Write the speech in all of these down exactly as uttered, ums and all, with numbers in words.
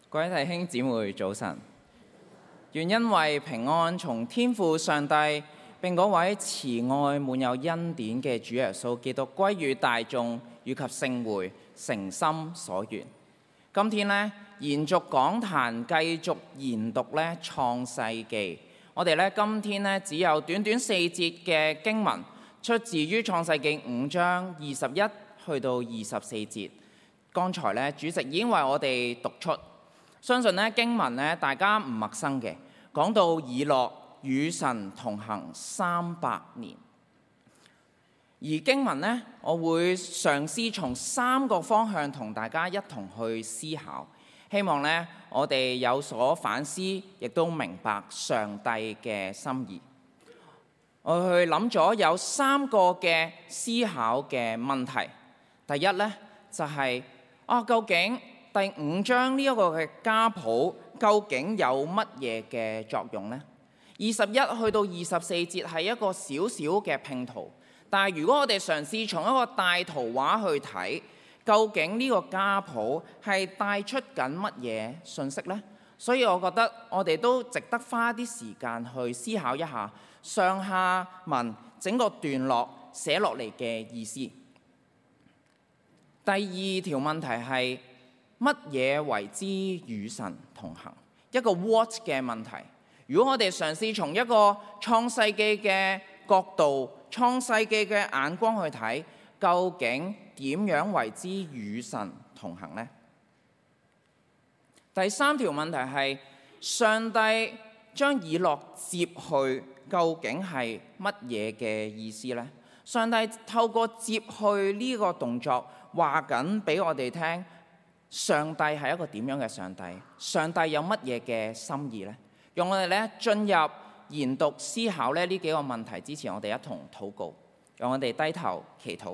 各位弟兄姊妹早晨，願恩惠平安從天父上帝並嗰位慈愛滿有恩典嘅主耶穌基督歸於大眾以及聖會誠心所願。今天呢，延續講壇繼續研讀咧創世記，我哋咧今天呢，只有短短四節嘅經文，出自於創世記五章二十一去到二十四節。剛才咧主席已經為我哋讀出。相信咧經文咧大家唔陌生嘅，講到以諾與神同行三百年。而經文呢，我會嘗試從三個方向同大家一同去思考，希望呢我哋有所反思，亦都明白上帝嘅心意。我去諗咗有三個嘅思考嘅問題。第一呢，就係、是、啊，究竟第五章呢一個嘅家譜究竟有乜嘢嘅作用呢？二十一去到二十四節係一個小小嘅拼圖，但係如果我哋嘗試從一個大圖畫去睇，究竟呢個家譜係帶出緊乜嘢信息呢？所以我覺得我哋都值得花啲時間去思考一下上下文整個段落寫落嚟嘅意思。第二條問題係，乜嘢為之與神同行？一個 what 嘅問題。如果我哋嘗試從一個創世記嘅角度、創世記嘅眼光去睇，究竟點樣為之與神同行呢？第三條問題係，上帝將以諾接去，究竟係乜嘢嘅意思呢？上帝透過接去呢個動作，話緊俾我哋聽，上帝係一個點樣嘅上帝？上帝有乜嘢嘅心意呢？讓我哋咧進入研讀思考咧呢幾個問題之前，我哋一同禱告。讓我哋低頭祈禱。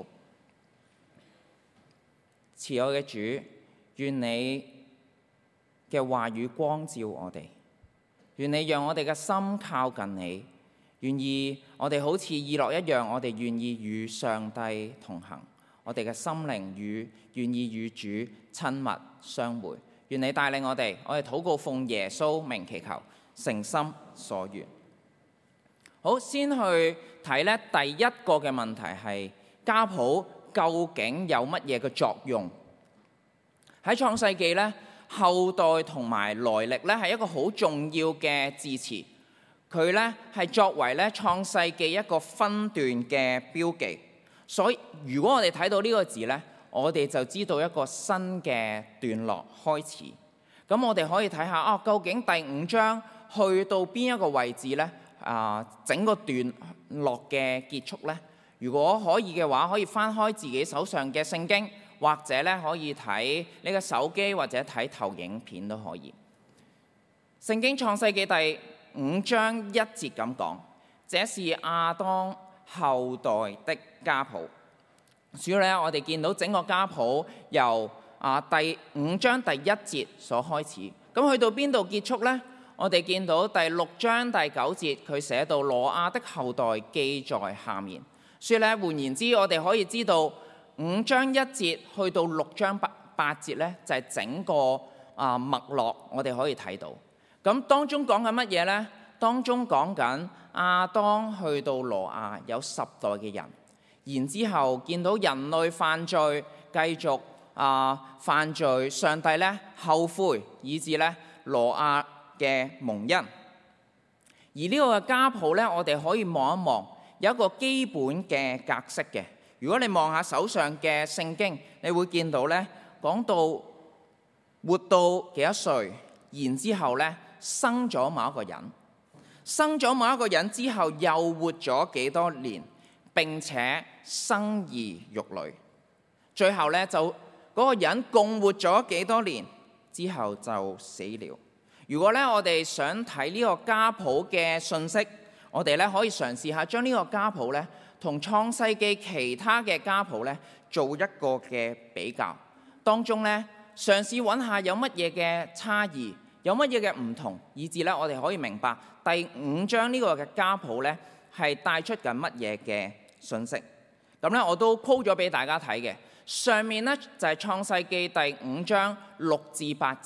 慈愛嘅主，願你嘅話語光照我哋，願你讓我哋嘅心靠近你，願意我哋好似以諾一樣，我哋願意與上帝同行。我哋嘅心靈與願意與主親密相會，願你帶領我哋，我哋禱告奉耶穌名祈求，誠心所願。好，先去睇咧第一個嘅問題係家譜究竟有乜嘢嘅作用？喺創世記咧，後代同埋來歷咧係一個好重要嘅字詞，佢咧係作為咧創世記一個分段嘅標記。所以如果我哋睇到呢個字呢，我哋就知道一個新嘅段落開始。咁我哋可以睇下啊，究竟第五章去到邊一個位置呢？啊，整個段落嘅結束呢？如果可以嘅話，可以翻開自己手上嘅聖經，或者咧可以睇你嘅手機，或者睇投影片都可以。聖經創世記第五章一節咁講，這是亞當後代的家譜。主要咧，我哋見到整個家譜由啊第五章第一節所開始，咁去到邊度結束呢？我哋見到第六章第九節，佢寫到挪亞的後代記在下面。所以咧，換言之，我哋可以知道五章一節去到六章八八節咧，就係、是、整個啊脈絡，我哋可以睇到。咁當中講緊乜嘢呢？當中講緊亞當去到挪亞有十代嘅人，然之後見到人類犯罪，繼續啊、呃、犯罪，上帝咧後悔，以致咧挪亞嘅蒙恩。而呢個嘅家譜咧，我哋可以望一望，有一個基本嘅格式嘅。如果你望下手上嘅聖經，你會見到咧講到活到幾多歲，然之後咧生咗某一個人。生咗某一個人之後，又活咗幾多年，並且生兒育女，最後呢，就嗰個人共活咗幾多年之後就死了。如果呢，我哋想睇呢個家譜嘅信息，我哋呢可以嘗試下將呢個家譜呢同創世記其他嘅家譜呢做一個嘅比較，當中呢，嘗試揾下有乜嘢嘅差異，有乜嘢嘅唔同，以至呢，我哋可以明白第五章呢個嘅家譜呢係帶出緊乜嘢嘅信息。咁呢，我都 po 咗俾大家睇嘅。上面呢，就係創世記第五章六至八節，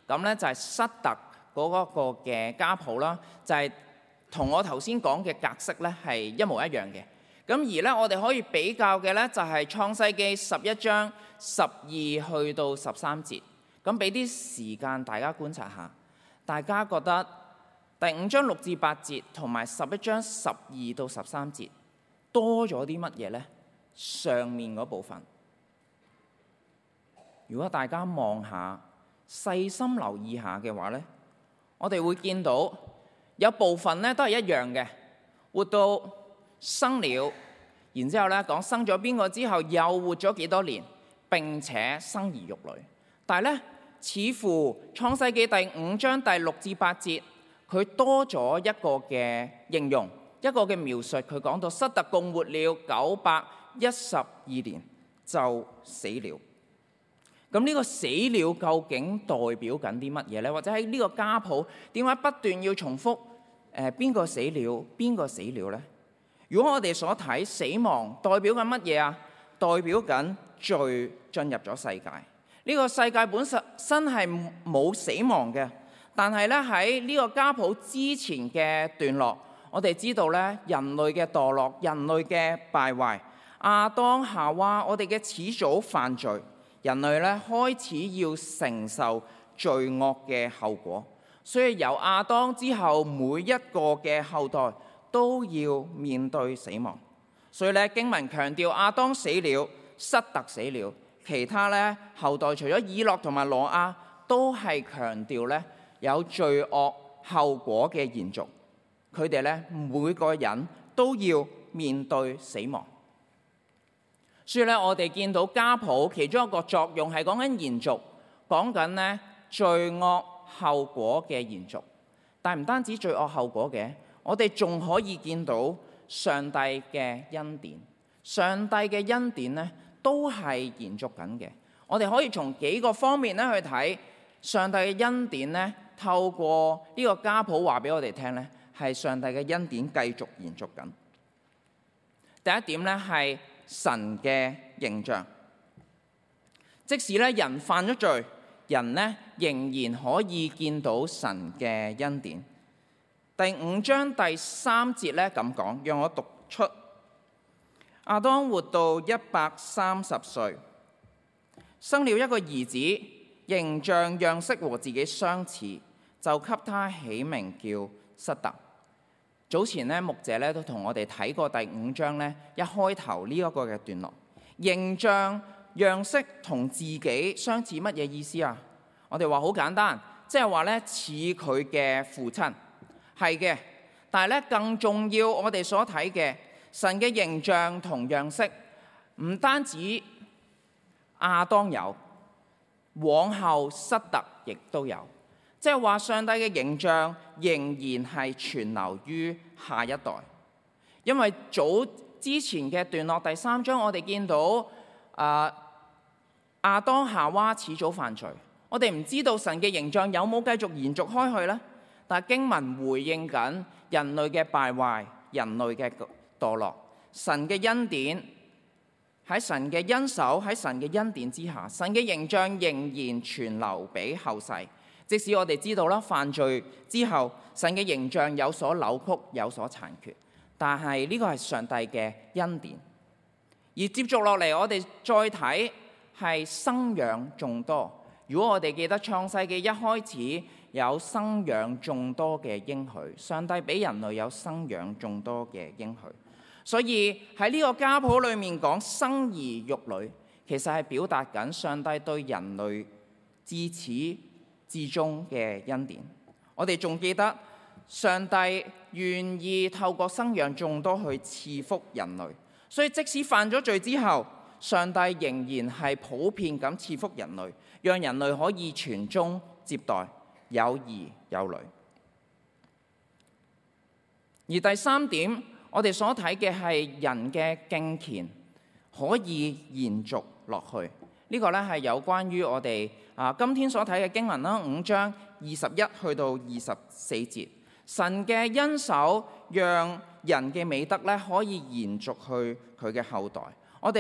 咁咧就係塞特嗰個嘅家譜啦，就係同我頭先講嘅格式咧係一模一樣嘅。咁而咧我哋可以比較嘅咧就係創世記十一章十二去到十三節。咁俾啲時間大家觀察下，大家覺得第五章六至八節同埋十一章十二到十三節多咗啲乜嘢呢？上面嗰部分，如果大家望下細心留意下嘅話呢，我哋會見到有部分咧都係一樣嘅，活到生了，然之後咧講生咗邊個之後又活咗幾多年，並且生兒育女。但係咧，似乎創世記第五章第六至八節，佢多咗一個嘅應用，一個嘅描述。佢講到塞特共活了九百一十二年就死了。咁呢個死了究竟代表緊啲乜嘢呢？或者喺呢個家譜點解不斷要重複誒邊個死了邊個死了呢？如果我哋所睇死亡代表緊乜嘢啊？代表緊罪進入咗世界。呢個世界本身身係冇死亡嘅，但係咧喺呢個家譜之前嘅段落，我哋知道咧人類嘅墮落、人類嘅敗壞、亞當夏娃，我哋嘅始祖犯罪，人類咧開始要承受罪惡嘅後果。所以由亞當之後，每一個嘅後代都要面對死亡。所以咧經文強調亞當死了，塞特死了。其他咧後代除咗以諾同埋挪亞，都係強調咧有罪惡後果嘅延續。佢哋咧每個人都要面對死亡。所以咧我哋見到家譜其中一個作用係講緊延續，講緊咧罪惡後果嘅延續。但係唔單止罪惡後果嘅，我哋仲可以見到上帝嘅恩典。上帝嘅恩典咧都係延續緊嘅。我哋可以從幾個方面咧去睇上帝嘅恩典咧，透過呢個家譜話俾我哋聽咧，係上帝嘅恩典繼續延續緊。第一點咧係神嘅形象，即使咧人犯咗罪，人咧仍然可以見到神嘅恩典。第五章第三節咧咁講，讓我讀出。亞當活到一百三十歲，生了一個兒子，形象樣式和自己相似，就給他起名叫塞特。早前咧牧者咧都同我哋睇過第五章咧一開頭呢一個嘅段落，形象樣式同自己相似乜嘢意思啊？我哋話好簡單，即係話咧似佢嘅父親，係嘅。但係咧更重要，我哋所睇嘅。神嘅形象同樣式唔單止亞當有，往後塞特亦都有，即係話上帝嘅形象仍然係存留於下一代。因為早之前嘅段落第三章，我哋見到啊亞當夏娃始祖犯罪，我哋唔知道神嘅形象有冇繼續延續開去呢？但係經文回應緊人類嘅敗壞，人類嘅墮落，神嘅恩典喺神嘅恩手，喺神嘅恩典之下，神嘅形象仍然存留俾後世。即使我哋知道啦，犯罪之後神嘅形象有所扭曲，有所殘缺，但係呢個係上帝嘅恩典。而接續落嚟，我哋再睇係生養眾多。如果我哋記得創世記一開始有生養眾多嘅應許，上帝俾人類有生養眾多嘅應許。所以喺呢個家譜裏面講生兒育女，其實係表達緊上帝對人類自始至終嘅恩典。我哋仲記得上帝願意透過生養眾多去賜福人類，所以即使犯咗罪之後，上帝仍然係普遍咁賜福人類，讓人類可以傳宗接代，有兒有女。而第三點，我哋所睇嘅係人嘅敬虔可以延續落去。呢、這個咧係有關於我哋啊今天所睇嘅經文啦，五章二十一去到二十四節，神嘅恩手讓人嘅美德咧可以延續去佢嘅後代。我哋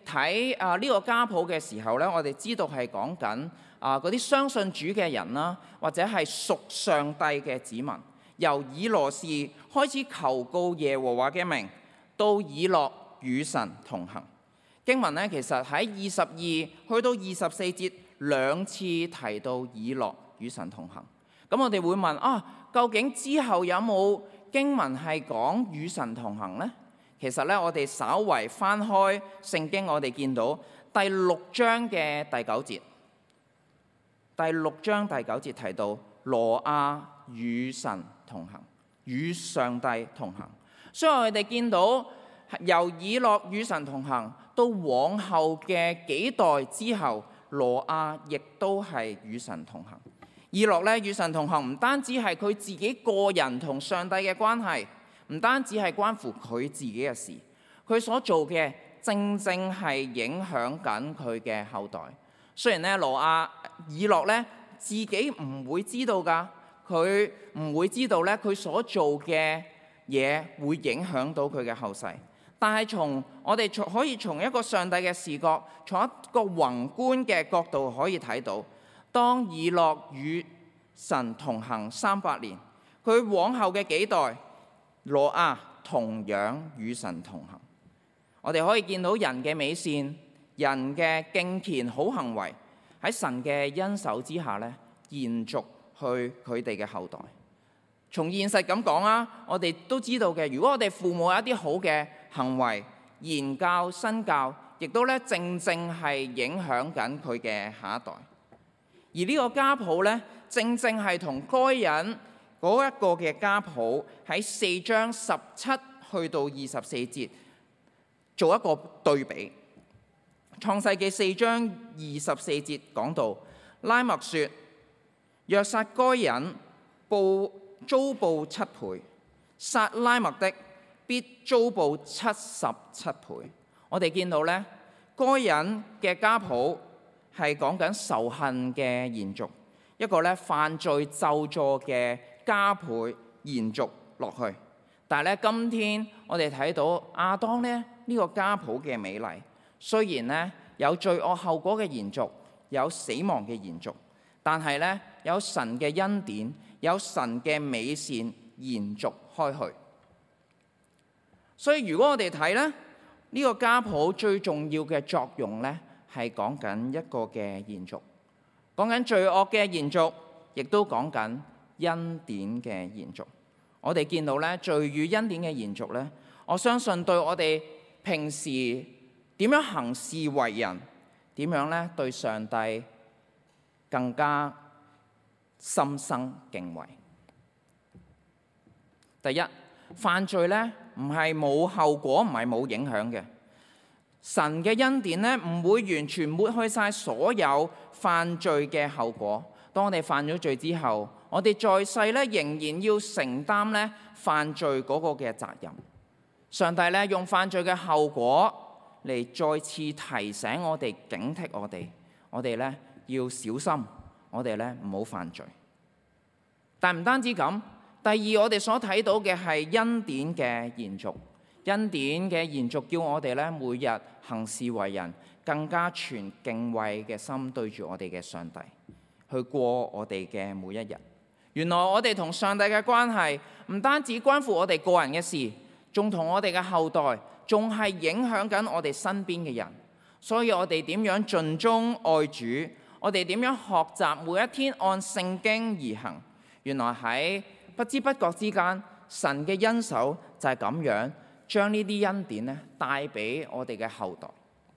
睇啊呢個家譜嘅時候咧，我哋知道係講緊啊嗰啲相信主嘅人啦，或者係屬上帝嘅子民，由以羅士開始求告耶和華嘅名，到以諾與神同行。經文咧其實喺二十二去到二十四節兩次提到以諾與神同行。咁我哋會問啊，究竟之後有冇經文係講與神同行呢？其實咧，我哋稍為翻開聖經，我哋見到第六章嘅第九節，第六章第九節提到羅亞與神同行，與上帝同行。所以我哋見到由以諾與神同行，到往後嘅幾代之後，羅亞亦都係與神同行。以諾咧與神同行，唔單止係佢自己個人同上帝嘅關係，唔單止係關乎佢自己嘅事，佢所做嘅正正係影響緊佢嘅後代。雖然咧羅亞以諾咧自己唔會知道㗎，佢唔會知道咧佢所做嘅嘢會影響到佢嘅後世。但係從我哋從可以從一個上帝嘅視角，從一個宏觀嘅角度可以睇到，當以諾與神同行三百年，佢往後嘅幾代羅亞同樣與神同行。我哋可以見到人嘅美善、人嘅敬虔好行為喺神嘅恩手之下咧，延續去佢哋嘅後代。從現實咁講啊，我哋都知道嘅，如果我哋父母有一啲好嘅行為、言教、身教，亦都咧正正係影響緊佢嘅下一代。而呢個家譜咧，正正係同該隱嗰一個嘅家譜喺四章十七去到二十四節做一個對比。創世記四章二十四節講到，拉麥說：若殺該隱，報遭報七倍；殺拉麥的，必遭報七十七倍。我哋見到咧，該隱嘅家譜係講緊仇恨嘅延續，一個咧犯罪咒詛嘅加倍延續落去。但係咧，今天我哋睇到亞當咧呢個家譜嘅美麗，雖然咧有罪惡後果嘅延續，有死亡嘅延續，但係咧有神嘅恩典，有神嘅美善延續開去。所以如果我哋睇咧呢個家譜最重要嘅作用咧，係講緊一個嘅延續，講緊罪惡嘅延續，亦都講緊恩典嘅延續。我哋見到咧罪與恩典嘅延續咧，我相信對我哋平時點樣行事為人，點樣咧對上帝更加心生敬畏。第一，犯罪咧唔係冇後果，唔係冇影響嘅。神嘅恩典咧唔會完全抹去晒所有犯罪嘅後果。當我哋犯咗罪之後，我哋在世咧仍然要承擔咧犯罪嗰個嘅責任。上帝咧用犯罪嘅後果嚟再次提醒我哋、警惕我哋，我哋咧要小心，我哋咧唔好犯罪。但唔單止咁，第二我哋所睇到嘅係恩典嘅延續。恩典嘅延續叫我哋咧每日行事為人更加存敬畏嘅心，對住我哋嘅上帝去過我哋嘅每一日。原來我哋同上帝嘅關係唔單止關乎我哋個人嘅事，仲同我哋嘅後代，仲係影響緊我哋身邊嘅人。所以我哋點樣盡忠愛主，我哋點樣學習每一天按聖經而行。原來喺不知不覺之間，神嘅恩手就係咁樣將呢啲恩典咧帶俾我哋嘅後代。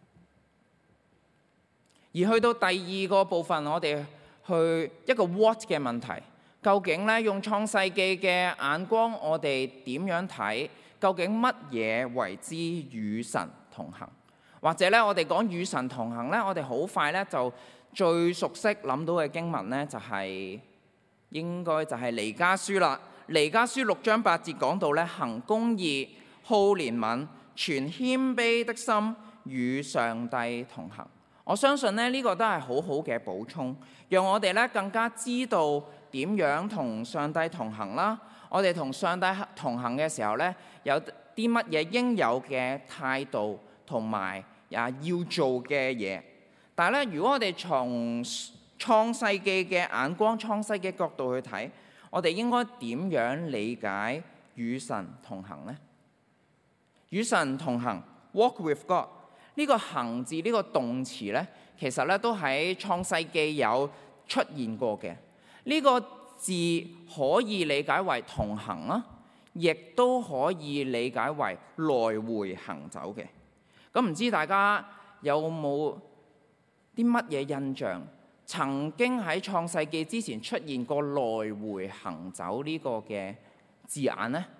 而去到第二個部分，我哋去一個 what 嘅問題，究竟咧用創世記嘅眼光，我哋點樣睇？究竟乜嘢為之與神同行？或者咧，我哋講與神同行咧，我哋好快咧就最熟悉諗到嘅經文咧，就係、是、應該就係彌迦書啦。彌迦書六章八節講到咧，行公義、好憐憫、存謙卑的心，與上帝同行。我相信咧呢個都係好好嘅補充，讓我哋咧更加知道點樣同上帝同行啦。我哋同上帝同行嘅時候咧，有啲乜嘢應有嘅態度同埋啊要做嘅嘢。但係咧，如果我哋從創世記嘅眼光、創世嘅角度去睇，我哋應該點樣理解與神同行呢？與神同行 ，walk with God。呢個行字呢個動詞呢，其實咧都喺創世記有出現過嘅。呢個字可以理解為同行啦，亦都可以理解為來回行走嘅。咁唔知大家有冇啲乜嘢印象？曾經喺創世記之前出現過來回行走呢個嘅字眼呢？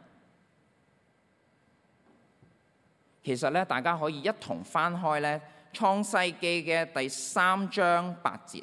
其實咧，大家可以一同翻開咧創世記嘅第三章八節。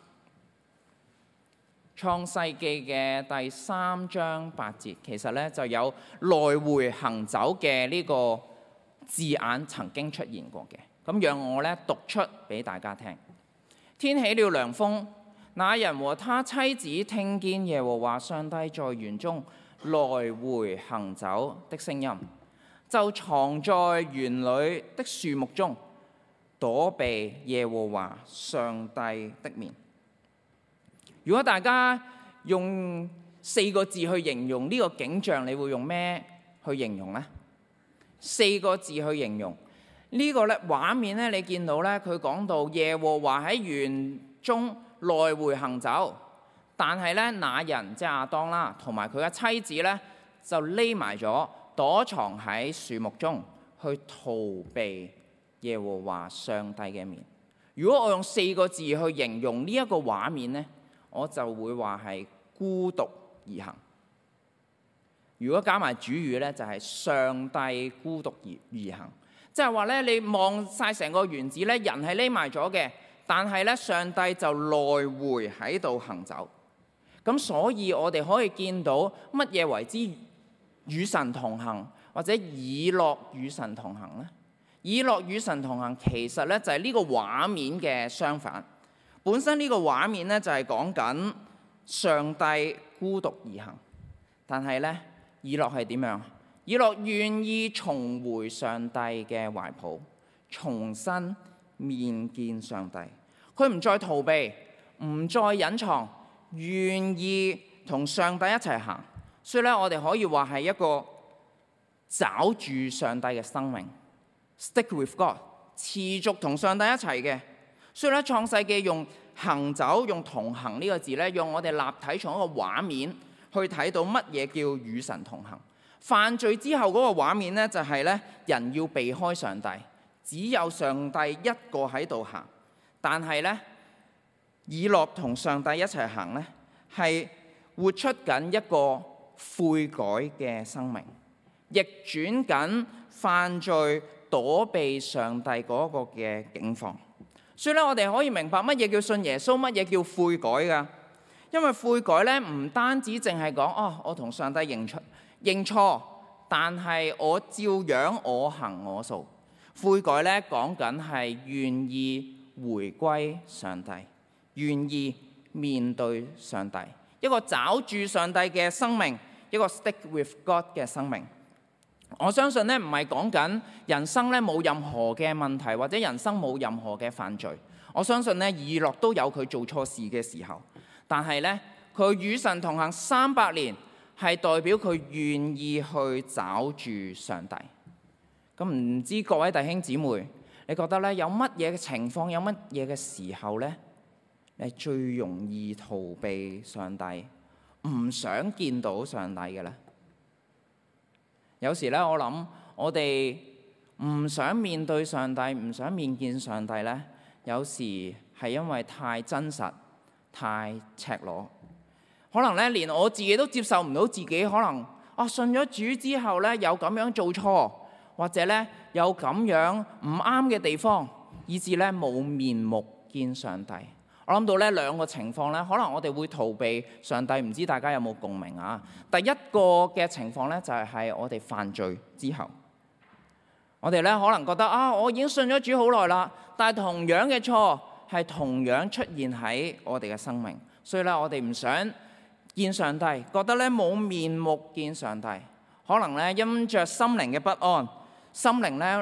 創世記嘅第三章八節，其實咧就有來回行走嘅呢個字眼曾經出現過嘅。咁讓我咧讀出俾大家聽。天起了涼風，那人和他妻子聽見耶和華上帝在園中來回行走的聲音，就藏在園裏的樹木中，躲避耶和華上帝的面。如果大家用四個字去形容呢個景象，你會用咩去形容呢？四個字去形容呢個咧畫面咧，你見到咧，佢講到耶和華喺園中來回行走，但係咧那人即係亞當啦，同埋佢嘅妻子咧就匿埋咗，躲藏喺樹木中去逃避耶和華上帝嘅面。如果我用四個字去形容呢一個畫面呢，我就會話係孤獨而行。如果加埋主語呢，就係上帝孤獨而而行，即係話呢，你望晒成個園子呢，人係匿埋咗嘅，但係呢，上帝就來回喺度行走。咁所以我哋可以見到乜嘢為之與神同行，或者以諾與神同行呢？以諾與神同行其實呢，就係呢個畫面嘅相反。本身呢個畫面呢，就係講緊上帝孤獨而行，但係呢，以諾係點樣？以諾願意重回上帝嘅懷抱，重新面見上帝。佢唔再逃避，唔再隱藏，願意同上帝一齊行。所以咧，我哋可以話係一個抓住上帝嘅生命 ，stick with God， 持續同上帝一齊嘅。所以咧，創世記用行走、用同行呢個字咧，用我哋立體從一個畫面去睇到乜嘢叫與神同行。犯罪之後嗰個畫面咧，就係咧人要避開上帝，只有上帝一個喺度行。但係咧，以諾同上帝一齊行咧，係活出緊一個悔改嘅生命，逆轉緊犯罪躲避上帝嗰個嘅境況。所以咧，我哋可以明白乜嘢叫信耶穌，乜嘢叫悔改㗎。因為悔改咧，唔單止淨係講哦，我同上帝認出認錯，但係我照樣我行我素。悔改咧，講緊係願意回歸上帝，願意面對上帝，一個找住上帝嘅生命，一個 stick with God 嘅生命。我相信咧，唔係講緊人生咧冇任何嘅問題，或者人生冇任何嘅犯罪。我相信咧，以諾都有佢做錯事嘅時候，但係咧，佢與神同行三百年，係代表佢願意去找住上帝。咁唔知各位弟兄姊妹，你覺得咧有乜嘢嘅情況，有乜嘢嘅時候咧，你最容易逃避上帝，唔想見到上帝嘅咧？有時咧，我諗我哋唔想面對上帝，唔想面見上帝咧，有時係因為太真實、太赤裸。可能咧，連我自己都接受唔到自己，可能啊信咗主之後咧，有咁樣做錯，或者咧有咁樣唔啱嘅地方，以致咧冇面目見上帝。我諗到呢兩個情況咧，可能我哋會逃避上帝，唔知大家有冇共鳴啊？第一個嘅情況咧，就係喺我哋犯罪之後，我哋咧可能覺得啊，我已經信咗主好耐啦，但係同樣嘅錯係同樣出現喺我哋嘅生命，所以咧我哋唔想見上帝，覺得咧冇面目見上帝，可能咧因着心靈嘅不安，心靈咧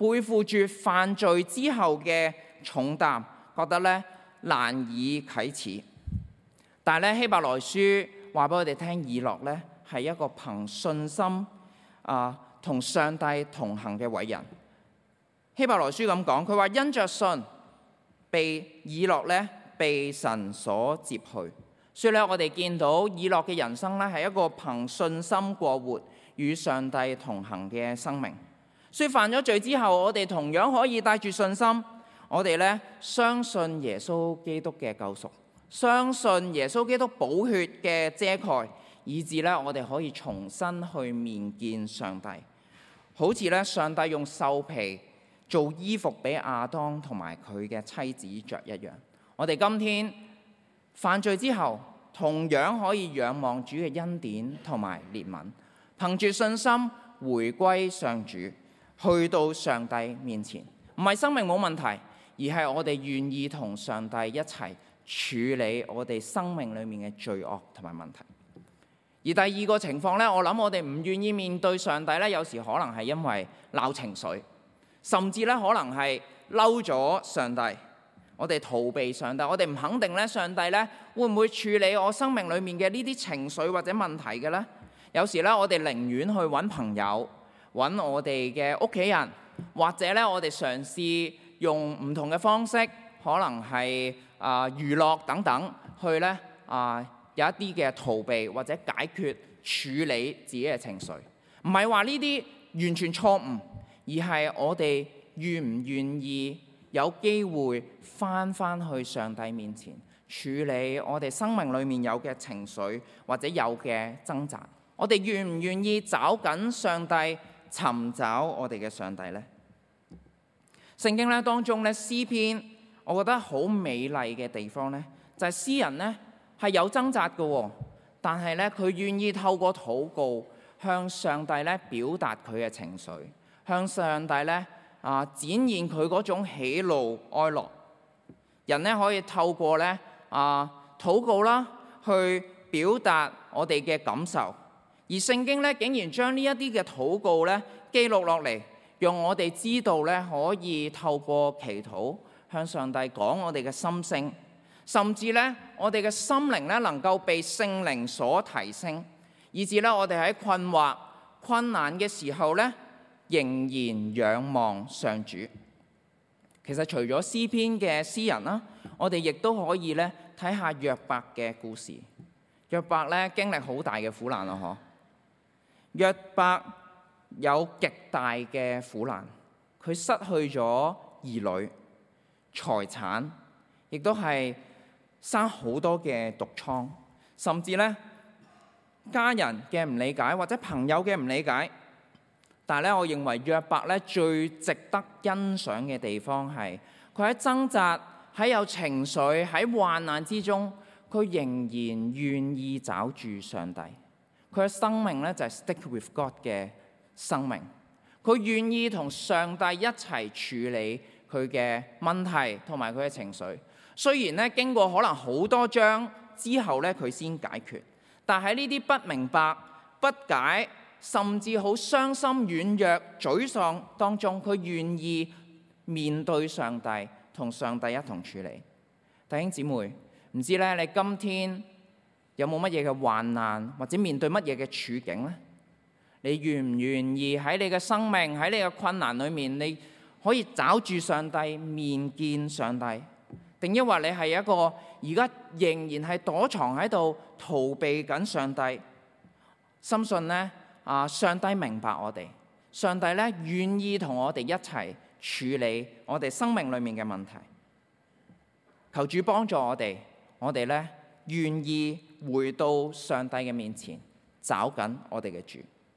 背負住犯罪之後嘅重擔，覺得咧難以啟齒。但係咧希伯來書話俾我哋聽，以諾咧係一個憑信心啊同上帝同行嘅偉人。希伯來書咁講，佢話因着信，被以諾咧被神所接去。所以咧，我哋見到以諾嘅人生咧係一個憑信心過活、與上帝同行嘅生命。所以犯咗罪之後，我哋同樣可以帶住信心，我哋咧相信耶穌基督嘅救贖，相信耶穌基督寶血嘅遮蓋，以致咧我哋可以重新去面見上帝。好似咧上帝用獸皮做衣服俾亞當同埋佢嘅妻子着一樣。我哋今天犯罪之後，同樣可以仰望主嘅恩典同埋憐憫，憑住信心回歸上主，去到上帝面前。唔係生命冇問題，而係我哋願意同上帝一齊處理我哋生命裡面嘅罪惡同埋問題。而第二個情況呢，我諗我哋唔願意面對上帝呢，有時可能係因為鬧情緒，甚至咧可能係嬲咗上帝。我哋逃避上帝，我哋唔肯定咧，上帝咧會唔會處理我生命裡面嘅呢啲情緒或者問題嘅咧？有時咧，我哋寧願去揾朋友、揾我哋嘅屋企人，或者咧，我哋嘗試用唔同嘅方式，可能係啊、呃、娛樂等等，去咧啊、呃、有一啲嘅逃避或者解決處理自己嘅情緒。唔係話呢啲完全錯誤，而係我哋願唔願意有機會返返去上帝面前，處理我哋生命裡面有嘅情緒或者有嘅掙扎。我哋願唔願意找緊上帝，尋找我哋嘅上帝呢？聖經咧當中咧詩篇，我覺得好美麗嘅地方咧，就係詩人咧係有掙扎嘅，但係咧佢願意透過禱告向上帝咧表達佢嘅情緒，向上帝咧啊展現佢嗰種喜怒哀樂。人咧可以透過咧啊禱告啦，去表達我哋嘅感受。而聖經咧竟然將呢一啲嘅禱告咧記錄落嚟，讓我哋知道咧可以透過祈禱向上帝講我哋嘅心聲，甚至咧我哋嘅心靈咧能夠被聖靈所提升，以致咧我哋喺困惑困難嘅時候咧仍然仰望上主。其實除咗詩篇嘅詩人啦，我哋亦都可以咧睇下約伯嘅故事。約伯咧經歷好大嘅苦難咯，嗬。約伯有極大嘅苦難，佢失去咗兒女、財產，亦都係生好多嘅毒瘡，甚至咧家人嘅唔理解或者朋友嘅唔理解。但係咧，我認為約伯咧最值得欣賞嘅地方係佢喺掙扎、喺有情緒、喺患難之中，佢仍然願意找住上帝。佢嘅生命咧就係 stick with God 嘅生命。佢願意同上帝一齊處理佢嘅問題同埋佢嘅情緒。雖然咧經過可能好多章之後咧佢先解決，但喺呢啲不明白、不解，甚至好傷心、軟弱、沮喪當中，佢願意面對上帝，同上帝一同處理。弟兄姊妹，唔知咧你今天有冇乜嘢嘅患難，或者面對乜嘢嘅處境呢？你願唔願意喺你嘅生命、喺你嘅困難裏面，你可以找住上帝、面見上帝？定抑或你係一個而家仍然係躲藏喺度逃避緊上帝？深信呢，啊，上帝明白我哋，上帝咧願意同我哋一齊處理我哋生命裏面嘅問題。求主幫助我哋，我哋咧願意回到上帝嘅面前，找緊我哋嘅主。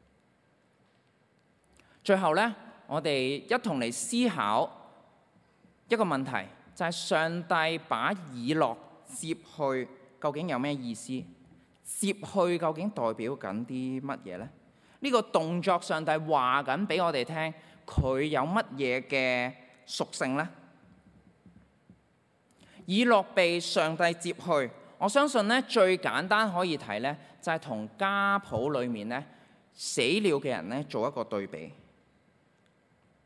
最後咧，我哋一同嚟思考一個問題，就係上帝把以諾接去，究竟有咩意思？接去究竟代表緊啲乜嘢呢？呢個動作，上帝話緊俾我哋聽，佢有乜嘢嘅屬性呢？以諾被上帝接去，我相信咧最簡單可以睇咧，就係同家譜裏面咧死了嘅人咧做一個對比。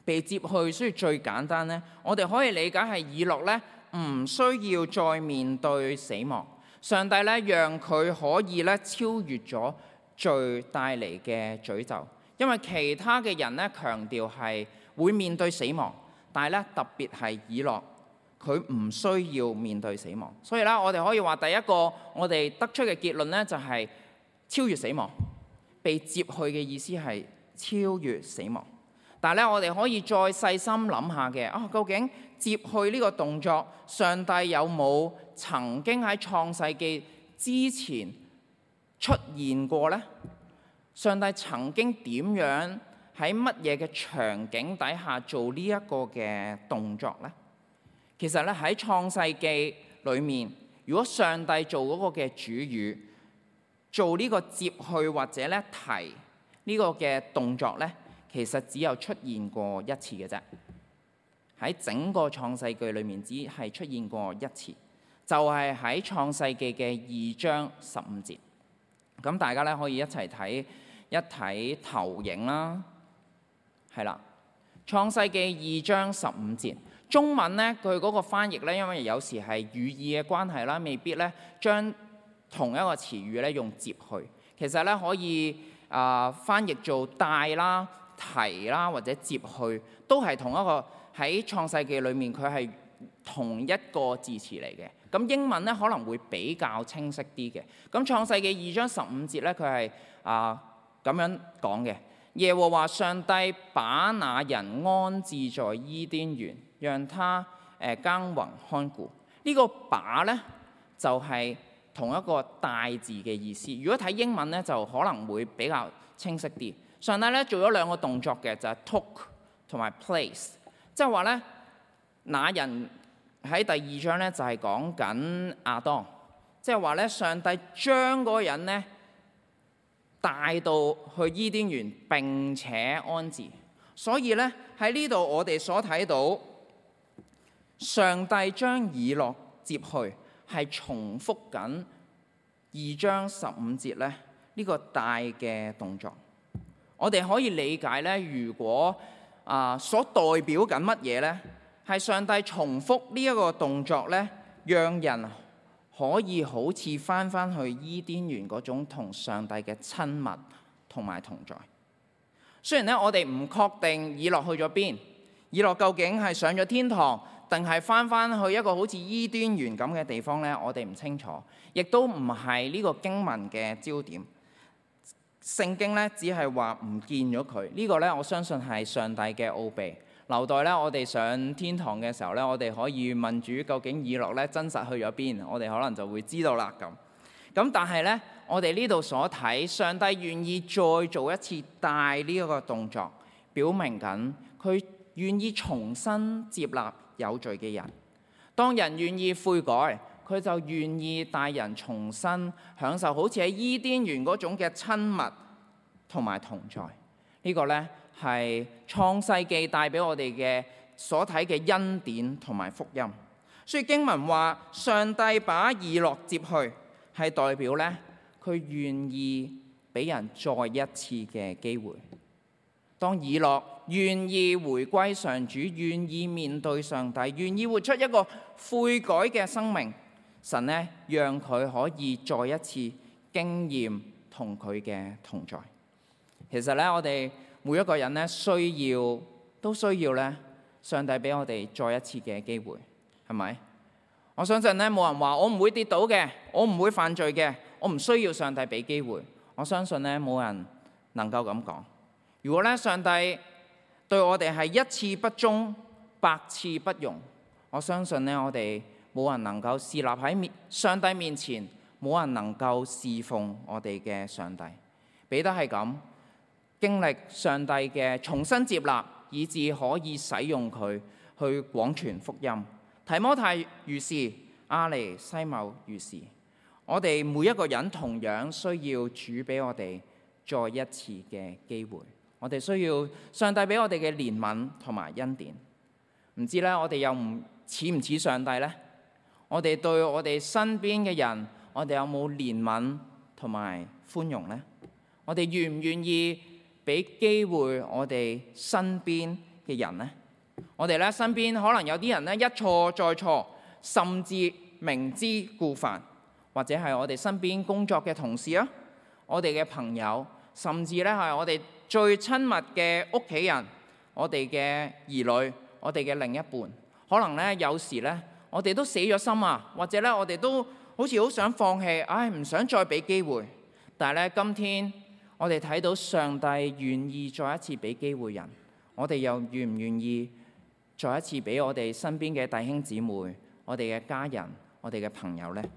被接去，所以最簡單呢，我哋可以理解係以諾呢唔需要再面對死亡。上帝呢讓佢可以呢超越咗罪帶嚟嘅詛咒，因為其他嘅人呢強調係會面對死亡，但係咧特別係以諾，佢唔需要面對死亡。所以咧，我哋可以話第一個我哋得出嘅結論呢，就係超越死亡。被接去嘅意思係超越死亡。但係咧，我哋可以再細心諗下嘅啊，究竟接去呢個動作，上帝有冇曾經喺創世記之前出現過呢？上帝曾經點樣喺乜嘢嘅場景底下做呢一個嘅動作呢？其實咧喺創世記裏面，如果上帝做嗰個嘅主語，做呢個接去或者咧提呢個嘅動作呢，其實只有出現過一次嘅啫。喺整個創世記裏面，只係出現過一次，就係喺創世記嘅二章十五節。咁大家咧可以一齊睇一睇投影啦。係啦，創世記二章十五節，中文呢，佢嗰個翻譯呢，因為有時係語義嘅關係啦，未必呢將同一個詞語呢用接去。其實呢，可以啊、呃、翻譯做帶啦、提啦或者接去，都係同一個，喺創世記裏面佢係同一個字詞嚟嘅。咁英文呢可能會比較清晰啲嘅。咁創世記二章十五節呢，佢係啊咁樣講嘅。耶和華上帝把那人安置在伊甸園，讓他誒耕耘看顧。呢、這個把呢，就係、是、同一個帶字嘅意思。如果睇英文呢，就可能會比較清晰啲。上帝咧做咗兩個動作嘅，就係、是、took 同埋 place， 即係話咧，那人喺第二章咧就係講緊亞當，即係話咧上帝將嗰個人咧帶到去伊甸園並且安置。所以咧喺呢度我哋所睇到，上帝將以諾接去係重複緊二章十五節咧呢個帶嘅動作。我哋可以理解咧，如果啊、呃、所代表緊乜嘢咧，係上帝重複呢一個動作咧，讓人可以好似返返去伊甸園嗰種同上帝嘅親密同埋同在。雖然咧我哋唔確定以諾去咗邊，以諾究竟係上咗天堂，定係返返去一個好似伊甸園咁嘅地方咧，我哋唔清楚，亦都唔係呢個經文嘅焦點。聖經咧只係話唔見咗佢，呢個咧我相信係上帝嘅奧秘，留待咧我哋上天堂嘅時候咧，我哋可以問主究竟以諾咧真實去咗邊，我哋可能就會知道啦咁。咁但係咧，我哋呢度所睇，上帝願意再做一次帶呢一個動作，表明緊佢願意重新接納有罪嘅人。當人願意悔改，佢就願意帶人重新享受好似喺伊甸園嗰種嘅親密同埋同在。呢個呢係創世記帶俾我哋嘅所睇嘅恩典同埋福音。所以經文話上帝把以諾接去，係代表呢，佢願意俾人再一次嘅機會。當以諾願意回歸上主，願意面對上帝，願意活出一個悔改嘅生命，神呢，讓佢可以再一次經驗同佢嘅同在。其實呢，我哋每一個人呢，需要都需要呢，上帝俾我哋再一次嘅機會，係咪？我相信呢，冇人話我唔會跌倒嘅，我唔會犯罪嘅，我唔需要上帝俾機會。我相信呢，冇人能夠咁講。如果呢，上帝對我哋係一次不忠，百次不容，我相信呢，我哋冇人能夠侍立喺上帝面前，冇人能夠侍奉我哋嘅上帝。彼得係咁經歷上帝嘅重新接納，以致可以使用佢去廣傳福音。提摩太如是，阿尼西母如是。我哋每一個人同樣需要主俾我哋再一次嘅機會。我哋需要上帝俾我哋嘅憐憫同埋恩典。唔知咧，我哋又唔似唔似上帝呢？我哋對我哋身邊嘅人，我哋有冇憐憫同埋寬容呢？我哋願唔願意俾機會我哋身邊嘅人呢？我哋咧身邊可能有啲人咧一錯再錯，甚至明知故犯，或者係我哋身邊工作嘅同事啊，我哋嘅朋友，甚至咧係我哋最親密嘅屋企人，我哋嘅兒女，我哋嘅另一半，可能咧有時咧我哋都死咗心啊，或者咧我哋都好似好想放棄，唉，唔想再俾機會。但係咧今天我哋睇到上帝願意再一次俾機會人，我哋又願唔願意再一次俾我哋身邊嘅弟兄姊妹、我哋嘅家人、我哋嘅朋友呢？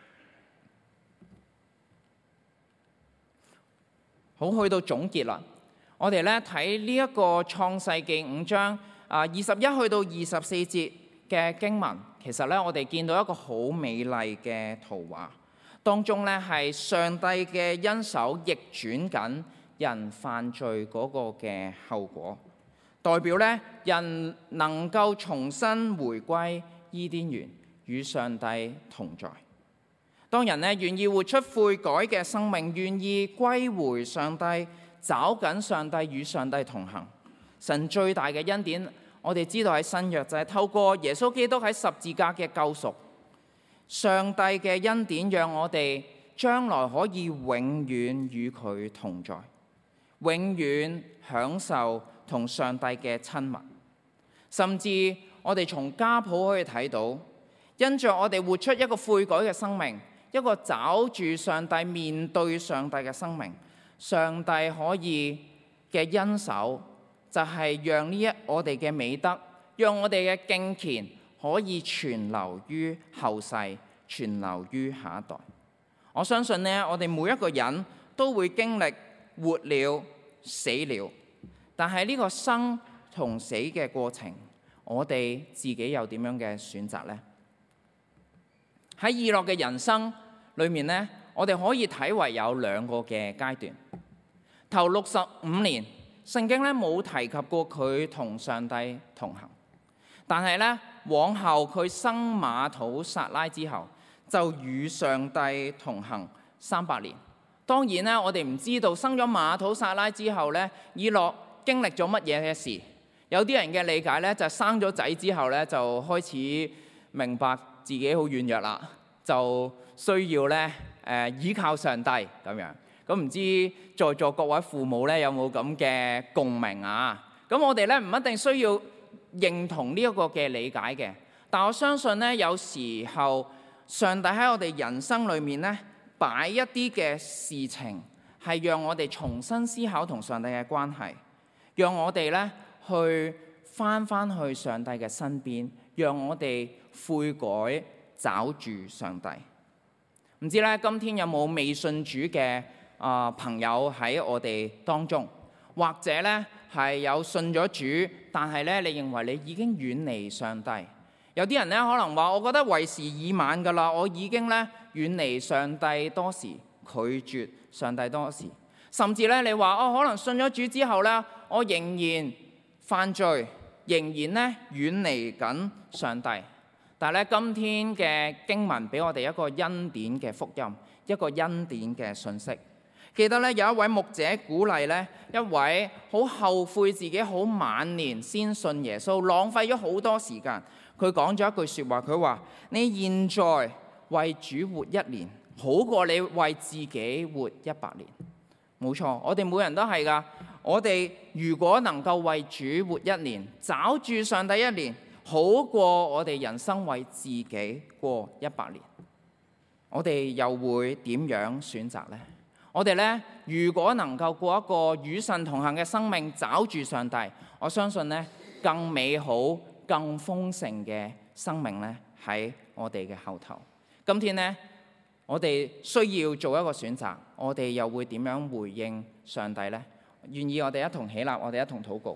好，去到總結啦。我哋咧睇呢一個創世記五章啊，二十一去到二十四節嘅經文，其實咧我哋見到一個好美麗嘅圖畫，當中咧係上帝嘅恩手逆轉緊人犯罪嗰個嘅後果，代表咧人能夠重新回歸伊甸園，與上帝同在。當人咧願意活出悔改嘅生命，願意歸回上帝，找緊上帝，與上帝同行，神最大嘅恩典，我哋知道喺新約就係透過耶穌基督喺十字架嘅救贖，上帝嘅恩典讓我哋將來可以永遠與佢同在，永遠享受同上帝嘅親密。甚至我哋從家譜可以睇到，因着我哋活出一個悔改嘅生命，一個找住上帝、面對上帝嘅生命，上帝可以嘅恩手就係讓呢一我哋嘅美德，讓我哋嘅敬虔可以傳流於後世，傳流於下一代。我相信呢，我哋每一個人都會經歷活了死了，但係呢個生同死嘅過程，我哋自己有點樣嘅選擇呢？喺以諾嘅人生裏面呢，我哋可以睇為有兩個嘅階段。頭六十五年，聖經咧冇提及過佢同上帝同行，但係咧往後佢生馬土撒拉之後，就與上帝同行三百年。當然咧，我哋唔知道生咗馬土撒拉之後咧，以諾經歷咗乜嘢嘅事。有啲人嘅理解咧，就生咗仔之後咧，就開始明白自己好軟弱啦，就需要咧誒依靠上帝咁樣。咁唔知在座各位父母咧有冇咁嘅共鳴啊？咁我哋咧唔一定需要認同呢一個嘅理解嘅，但我相信咧，有時候上帝喺我哋人生裏面咧擺一啲嘅事情，係讓我哋重新思考同上帝嘅關係，讓我哋咧去返返去上帝嘅身邊，讓我哋悔改找住上帝。唔知咧今天有冇未信主嘅啊、呃、朋友喺我哋當中，或者咧係有信咗主，但係咧你認為你已經遠離上帝。有啲人咧可能話，我覺得為時已晚㗎啦，我已經咧遠離上帝多時，拒絕上帝多時。甚至咧你話哦，可能信咗主之後咧，我仍然犯罪，仍然咧遠離緊上帝。但係咧今天嘅經文俾我哋一個恩典嘅福音，一個恩典嘅信息。記得咧有一位牧者鼓勵咧一位好後悔自己好晚年先信耶穌，浪費咗好多時間。佢講咗一句説話，佢話：你現在為主活一年，好過你為自己活一百年。冇錯，我哋每人都係㗎。我哋如果能夠為主活一年，找住上帝一年，好過我哋人生為自己過一百年。我哋又會點樣選擇呢？我哋呢，如果能夠過一個與神同行嘅生命，找住上帝，我相信呢，更美好、更豐盛嘅生命呢，喺我哋嘅後頭。今天呢，我哋需要做一個選擇，我哋又會點樣回應上帝呢？願意我哋一同起立，我哋一同禱告。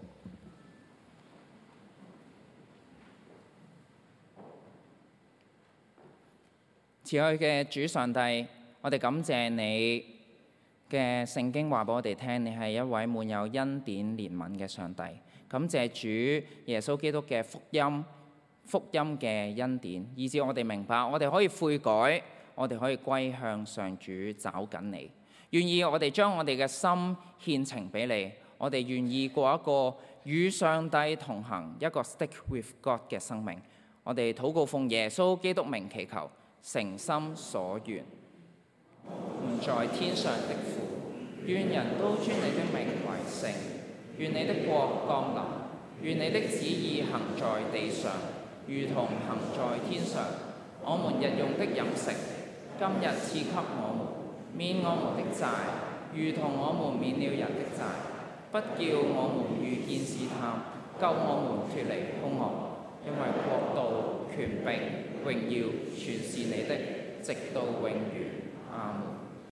慈愛嘅主上帝，我哋感謝你嘅聖經話俾我哋聽，你係一位滿有恩典憐憫嘅上帝。感謝主耶穌基督嘅福音，福音嘅恩典，以致我哋明白，我哋可以悔改，我哋可以歸向上主，找緊你。願意我哋將我哋嘅心獻呈俾你， 我哋願意過一個與上帝同行、一個 stick with God 嘅生命。我哋禱告奉耶穌基督名祈求，誠心所願。唔在天上的父，願人都尊你的名為聖。願你的國降臨。願你的旨意行在地上，如同行在天上。我們日用的飲食，今日賜給我們，免我們的債，如同我們免了人的債。不叫我們遇見試探，救我們脫離兇惡。因為國度、權柄、榮耀，全是你的，直到永遠。阿們。